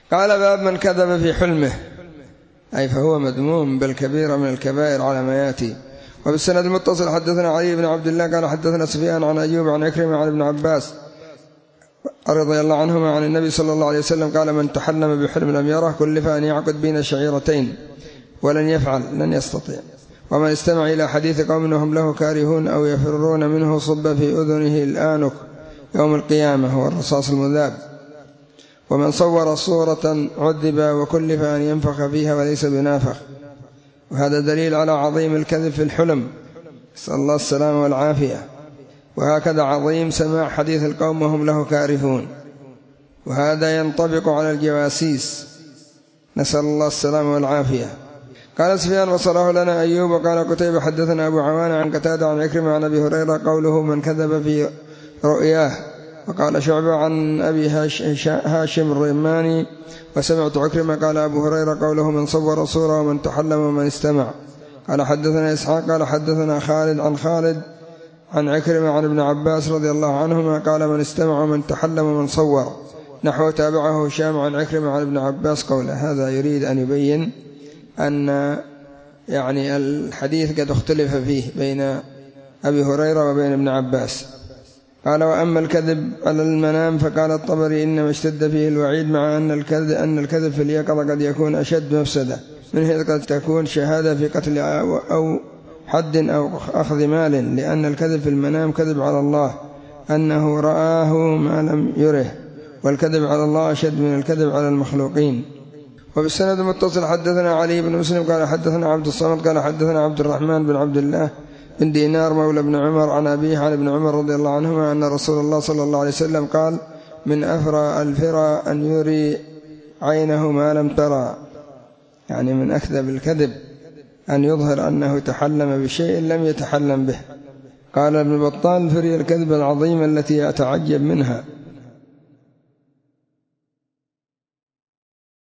قال باب من كذب في حلمه، أي فهو مذموم بالكبيرة من الكبائر على ما يأتي. وبالسند المتصل حدثنا علي بن عبد الله قال حدثنا سفيان عن أيوب عن عكرمة عن ابن عباس رضي الله عنهما عن النبي صلى الله عليه وسلم قال من تحلم بحلم لم يره كلف أن يعقد بين شعيرتين ولن يفعل، لن يستطيع. ومن استمع إلى حديث قوم وهم له كارهون أو يفرون منه صب في أذنه الآنك يوم القيامة، هو الرصاص المذاب. ومن صور صورة عذب وكلف أن ينفخ فيها وليس بنافخ. وهذا دليل على عظيم الكذب في الحلم، نسأل الله السلامة والعافية. وهكذا عظيم سماع حديث القوم وهم له كارهون، وهذا ينطبق على الجواسيس، نسأل الله السلامة والعافية. قال سفيان وصله لنا أيوب. وقال قتيبة حدثنا أبو عوانة عن قتادة عن عكرمة عن أبي هريرة قوله من كذب في رؤياه. وقال شعبة عن أبي هاشم الرماني وسمعت عكرمة قال أبو هريرة قوله من صور صورة ومن تحلم ومن استمع. قال حدثنا إسحاق قال حدثنا خالد عن خالد عن عكرمة عن ابن عباس رضي الله عنهما قال من استمع ومن تحلم ومن صور، نحو تابعه هشام عن عكرمة عن ابن عباس قوله. هذا يريد أن يبين أن يعني الحديث قد اختلف فيه بين أبي هريرة وبين ابن عباس. قال وأما الكذب على المنام فقال الطبري إنما اشتد فيه الوعيد، مع أن الكذب في اليقظة قد يكون أشد مفسدة، من حيث قد تكون شهادة في قتل أو حد أو أخذ مال، لأن الكذب في المنام كذب على الله أنه رآه ما لم يره، والكذب على الله أشد من الكذب على المخلوقين. وبالسند المتصل حدثنا علي بن مسلم قال حدثنا عبد الصمد قال حدثنا عبد الرحمن بن عبد الله بن دينار مولى بن عمر عن أبيه عن ابن عمر رضي الله عنهما أن رسول الله صلى الله عليه وسلم قال من أفرى الفرى أن يري عينه ما لم ترى، يعني من أكذب الكذب أن يظهر أنه تحلم بشيء لم يتحلم به. قال ابن بطال فري الكذب العظيم التي يتعجب منها